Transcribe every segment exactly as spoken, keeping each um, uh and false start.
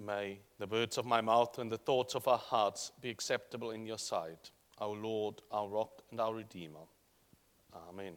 May the words of my mouth and the thoughts of our hearts be acceptable in your sight, our Lord, our rock and our Redeemer. Amen.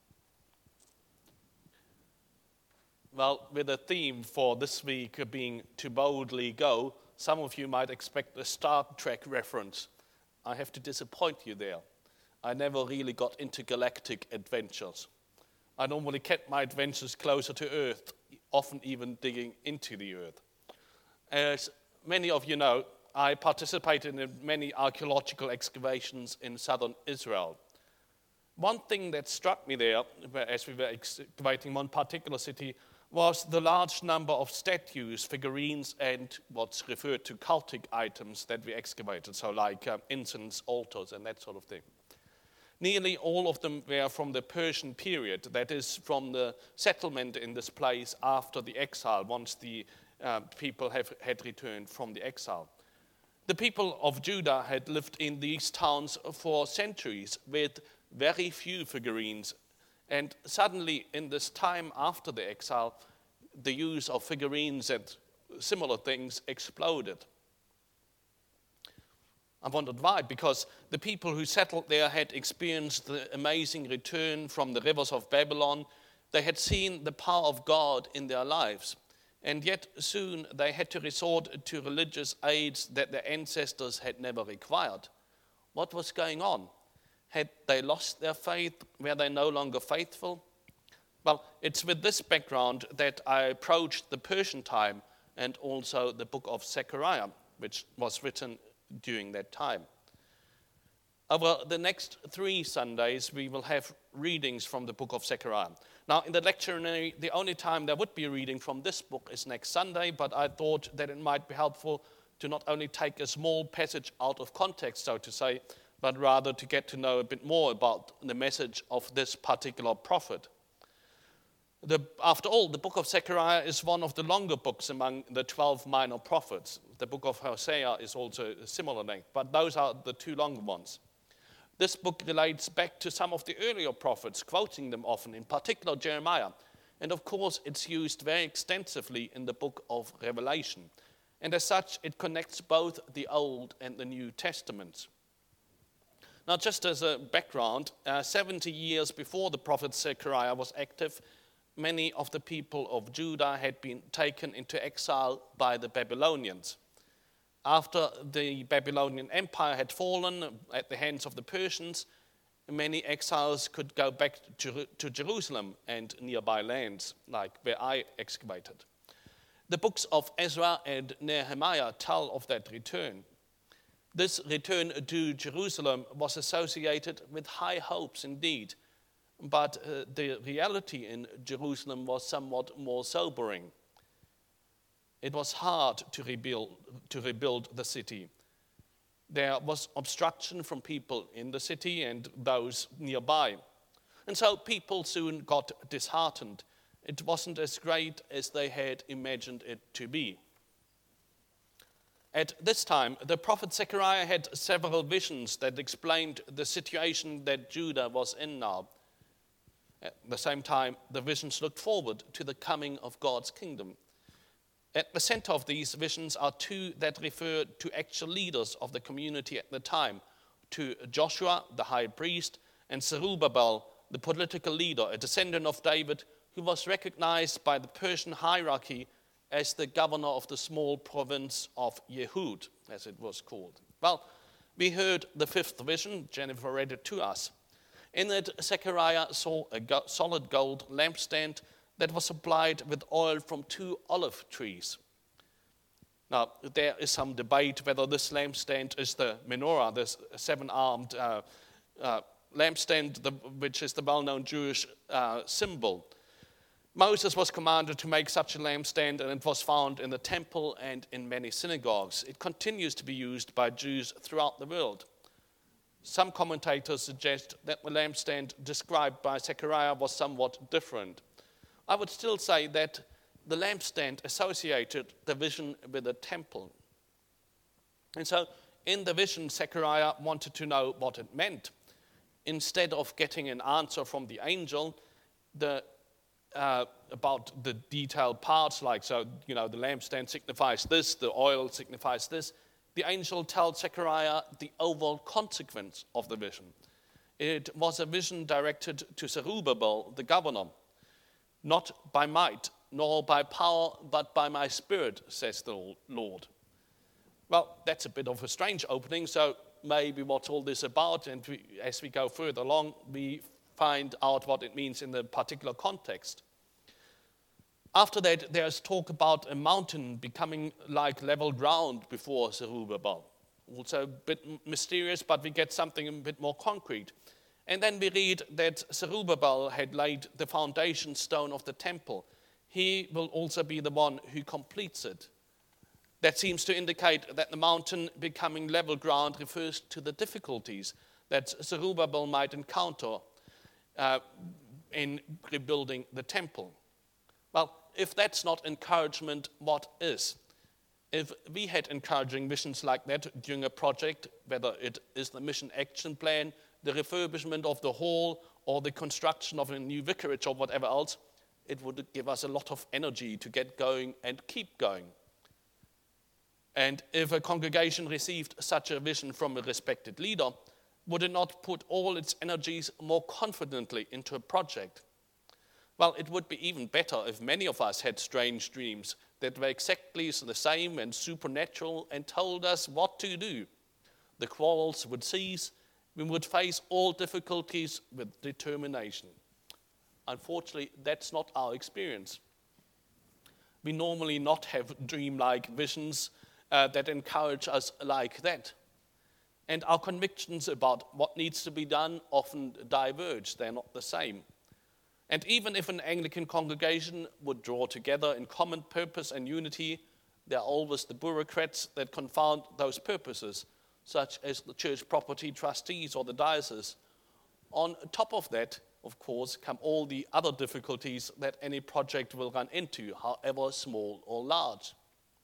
Well, with the theme for this week being To Boldly Go, some of you might expect a Star Trek reference. I have to disappoint you there. I never really got into galactic adventures. I normally kept my adventures closer to Earth, often even digging into the Earth. As many of you know, I participated in many archaeological excavations in southern Israel. One thing that struck me there, as we were excavating one particular city, was the large number of statues, figurines, and what's referred to cultic items that we excavated, so like um, incense altars and that sort of thing. Nearly all of them were from the Persian period, that is, from the settlement in this place after the exile, once the uh, people have, had returned from the exile. The people of Judah had lived in these towns for centuries with very few figurines, and suddenly in this time after the exile, the use of figurines and similar things exploded. I wondered why, because the people who settled there had experienced the amazing return from the rivers of Babylon. They had seen the power of God in their lives, and yet soon they had to resort to religious aids that their ancestors had never required. What was going on? Had they lost their faith? Were they no longer faithful? Well, it's with this background that I approached the Persian time and also the book of Zechariah, which was written during that time. Over the next three Sundays, we will have readings from the book of Zechariah. Now, in the lectionary, the only time there would be a reading from this book is next Sunday, but I thought that it might be helpful to not only take a small passage out of context, so to say, but rather to get to know a bit more about the message of this particular prophet. The, after all, the book of Zechariah is one of the longer books among the twelve minor prophets. The book of Hosea is also a similar length, but those are the two longer ones. This book relates back to some of the earlier prophets, quoting them often, in particular Jeremiah. And of course, it's used very extensively in the book of Revelation. And as such, it connects both the Old and the New Testaments. Now, just as a background, uh, seventy years before the prophet Zechariah was active, many of the people of Judah had been taken into exile by the Babylonians. After the Babylonian Empire had fallen at the hands of the Persians, many exiles could go back to, to Jerusalem and nearby lands, like where I excavated. The books of Ezra and Nehemiah tell of that return. This return to Jerusalem was associated with high hopes indeed, but uh, the reality in Jerusalem was somewhat more sobering. It was hard to rebuild, to rebuild the city. There was obstruction from people in the city and those nearby. And so people soon got disheartened. It wasn't as great as they had imagined it to be. At this time, the prophet Zechariah had several visions that explained the situation that Judah was in now. At the same time, the visions looked forward to the coming of God's kingdom. At the center of these visions are two that refer to actual leaders of the community at the time, to Joshua, the high priest, and Zerubbabel, the political leader, a descendant of David, who was recognized by the Persian hierarchy as the governor of the small province of Yehud, as it was called. Well, we heard the fifth vision. Jennifer read it to us. In it, Zechariah saw a go- solid gold lampstand that was supplied with oil from two olive trees. Now, there is some debate whether this lampstand is the menorah, this seven-armed uh, uh, lampstand, the, which is the well-known Jewish uh, symbol. Moses was commanded to make such a lampstand, and it was found in the temple and in many synagogues. It continues to be used by Jews throughout the world. Some commentators suggest that the lampstand described by Zechariah was somewhat different. I would still say that the lampstand associated the vision with the temple. And so in the vision, Zechariah wanted to know what it meant. Instead of getting an answer from the angel, the uh, about the detailed parts, like, so, you know, the lampstand signifies this, the oil signifies this. The angel tells Zechariah the overall consequence of the vision. It was a vision directed to Zerubbabel, the governor. Not by might, nor by power, but by my spirit, says the Lord. Well, that's a bit of a strange opening, so maybe what's all this about, and we, as we go further along, we find out what it means in the particular context. After that, there's talk about a mountain becoming like level ground before Zerubbabel. Also a bit mysterious, but we get something a bit more concrete. And then we read that Zerubbabel had laid the foundation stone of the temple. He will also be the one who completes it. That seems to indicate that the mountain becoming level ground refers to the difficulties that Zerubbabel might encounter uh, in rebuilding the temple. Well, if that's not encouragement, what is? If we had encouraging visions like that during a project, whether it is the mission action plan, the refurbishment of the hall, or the construction of a new vicarage or whatever else, it would give us a lot of energy to get going and keep going. And if a congregation received such a vision from a respected leader, would it not put all its energies more confidently into a project? Well, it would be even better if many of us had strange dreams that were exactly the same and supernatural and told us what to do. The quarrels would cease. We would face all difficulties with determination. Unfortunately, that's not our experience. We normally not have dream-like visions uh, that encourage us like that. And our convictions about what needs to be done often diverge. They're not the same. And even if an Anglican congregation would draw together in common purpose and unity, there are always the bureaucrats that confound those purposes, such as the church property trustees or the diocese. On top of that, of course, come all the other difficulties that any project will run into, however small or large.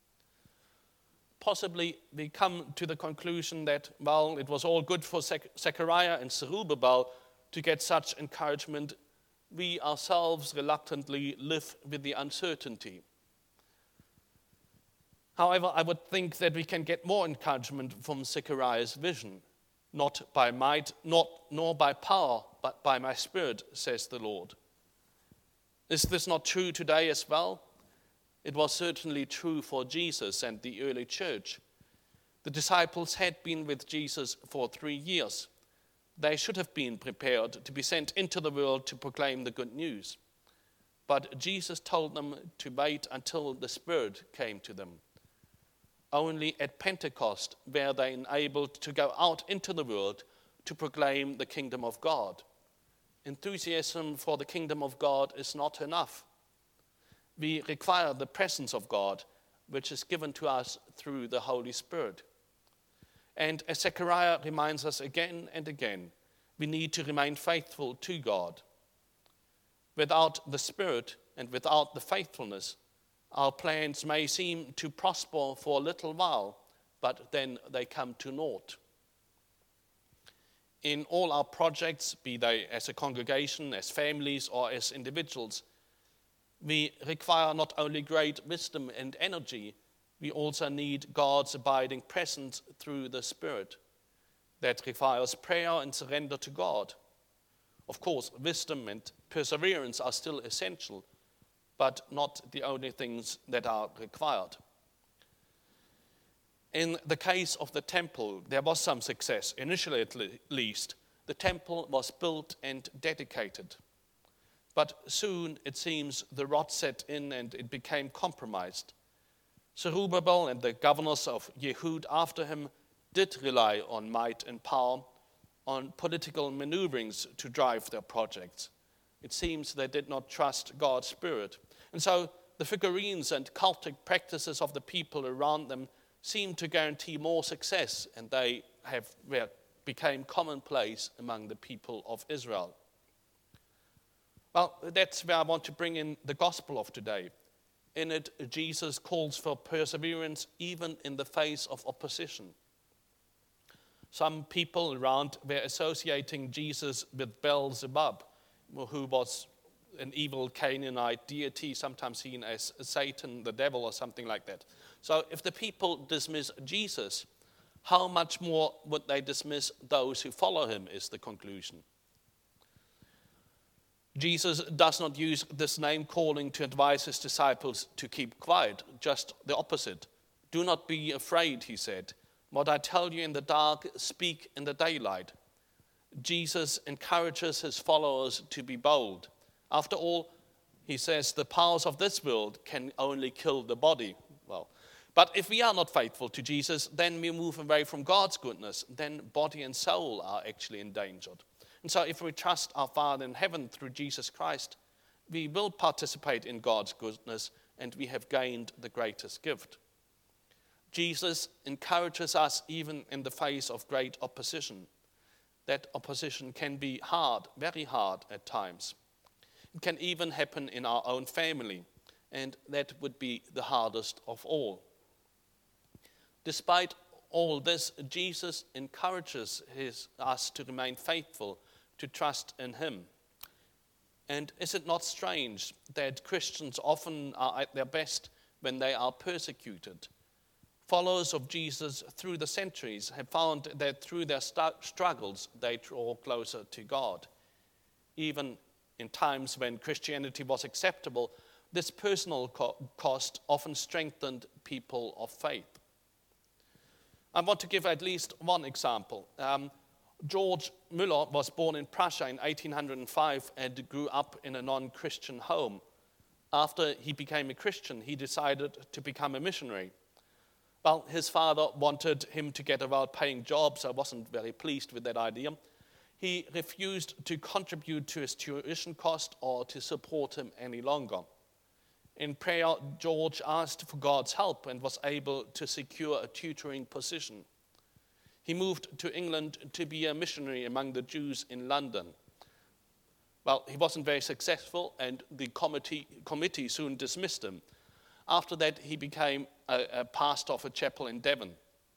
Possibly we come to the conclusion that, well, it was all good for Zechariah and Zerubbabel to get such encouragement. We ourselves reluctantly live with the uncertainty. However, I would think that we can get more encouragement from Zechariah's vision. Not by might, not, nor by power, but by my spirit, says the Lord. Is this not true today as well? It was certainly true for Jesus and the early church. The disciples had been with Jesus for three years. They should have been prepared to be sent into the world to proclaim the good news. But Jesus told them to wait until the Spirit came to them. Only at Pentecost were they enabled to go out into the world to proclaim the kingdom of God. Enthusiasm for the kingdom of God is not enough. We require the presence of God, which is given to us through the Holy Spirit. And as Zechariah reminds us again and again, we need to remain faithful to God. Without the Spirit and without the faithfulness, our plans may seem to prosper for a little while, but then they come to naught. In all our projects, be they as a congregation, as families, or as individuals, we require not only great wisdom and energy, we also need God's abiding presence through the Spirit. That requires prayer and surrender to God. Of course, wisdom and perseverance are still essential, but not the only things that are required. In the case of the temple, there was some success, initially at least. The temple was built and dedicated. But soon, it seems, the rot set in and it became compromised. Zerubbabel and the governors of Yehud after him did rely on might and power, on political maneuverings to drive their projects. It seems they did not trust God's Spirit. And so the figurines and cultic practices of the people around them seemed to guarantee more success, and they have well, became commonplace among the people of Israel. Well, that's where I want to bring in the gospel of today. In it, Jesus calls for perseverance even in the face of opposition. Some people around were associating Jesus with Beelzebub, who was an evil Canaanite deity, sometimes seen as Satan, the devil, or something like that. So if the people dismiss Jesus, how much more would they dismiss those who follow him, is the conclusion. Jesus does not use this name calling to advise his disciples to keep quiet, just the opposite. Do not be afraid, he said. What I tell you in the dark, speak in the daylight. Jesus encourages his followers to be bold. After all, he says, the powers of this world can only kill the body. Well, but if we are not faithful to Jesus, then we move away from God's goodness. Then body and soul are actually endangered. And so if we trust our Father in heaven through Jesus Christ, we will participate in God's goodness, and we have gained the greatest gift. Jesus encourages us even in the face of great opposition. That opposition can be hard, very hard at times. It can even happen in our own family, and that would be the hardest of all. Despite all this, Jesus encourages his, us to remain faithful, to trust in him. And is it not strange that Christians often are at their best when they are persecuted? Followers of Jesus through the centuries have found that through their st- struggles they draw closer to God. Even in times when Christianity was acceptable, this personal co- cost often strengthened people of faith. I want to give at least one example. Um, George Müller was born in Prussia in eighteen oh five and grew up in a non-Christian home. After he became a Christian, he decided to become a missionary. Well, his father wanted him to get a well-paying job, so I wasn't very pleased with that idea. He refused to contribute to his tuition cost or to support him any longer. In prayer, George asked for God's help and was able to secure a tutoring position. He moved to England to be a missionary among the Jews in London. Well, he wasn't very successful, and the committee, committee soon dismissed him. After that, he became a, a pastor of a chapel in Devon.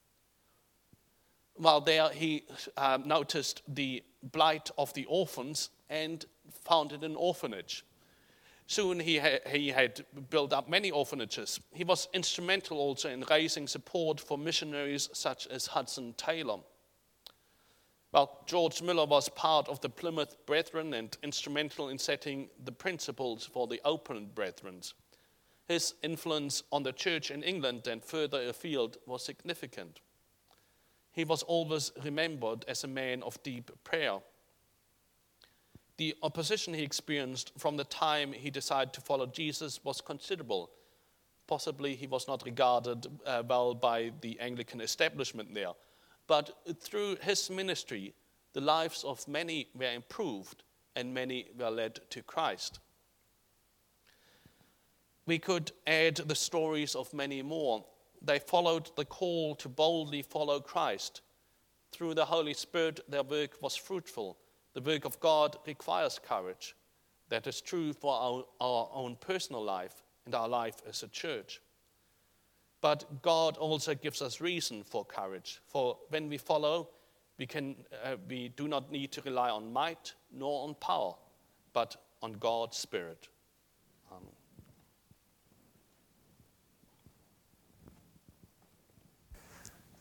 While there, he um, noticed the blight of the orphans and founded an orphanage. Soon he, ha- he had built up many orphanages. He was instrumental also in raising support for missionaries such as Hudson Taylor. Well, George Müller was part of the Plymouth Brethren and instrumental in setting the principles for the Open Brethren. His influence on the church in England and further afield was significant. He was always remembered as a man of deep prayer. The opposition he experienced from the time he decided to follow Jesus was considerable. Possibly he was not regarded uh, well by the Anglican establishment there. But through his ministry, the lives of many were improved and many were led to Christ. We could add the stories of many more. They followed the call to boldly follow Christ. Through the Holy Spirit, their work was fruitful. The work of God requires courage. That is true for our, our own personal life and our life as a church. But God also gives us reason for courage. For when we follow, we, can, uh, we do not need to rely on might nor on power, but on God's Spirit.